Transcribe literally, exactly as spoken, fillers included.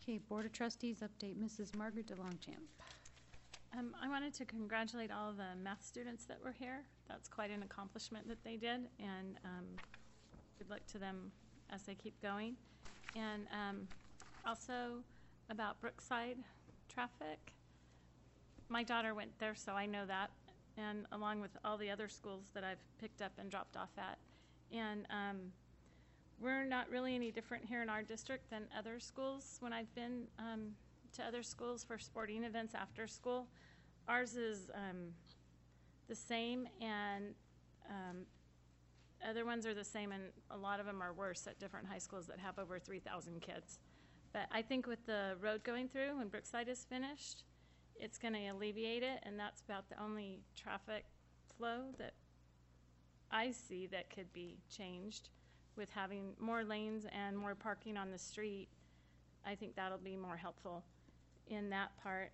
Okay, Board of Trustees update, Missus Margaret DeLongchamp. Um, I wanted to congratulate all of the math students that were here. That's quite an accomplishment that they did, and um, good luck to them as they keep going. And um, also about Brookside traffic. My daughter went there, so I know that, and along with all the other schools that I've picked up and dropped off at. And um, we're not really any different here in our district than other schools. When I've been um, to other schools for sporting events after school, ours is um, the same, and um, other ones are the same, and a lot of them are worse at different high schools that have over three thousand kids. But I think with the road going through, when Brookside is finished, it's going to alleviate it, and that's about the only traffic flow that I see that could be changed. With having more lanes and more parking on the street, I think that'll be more helpful in that part.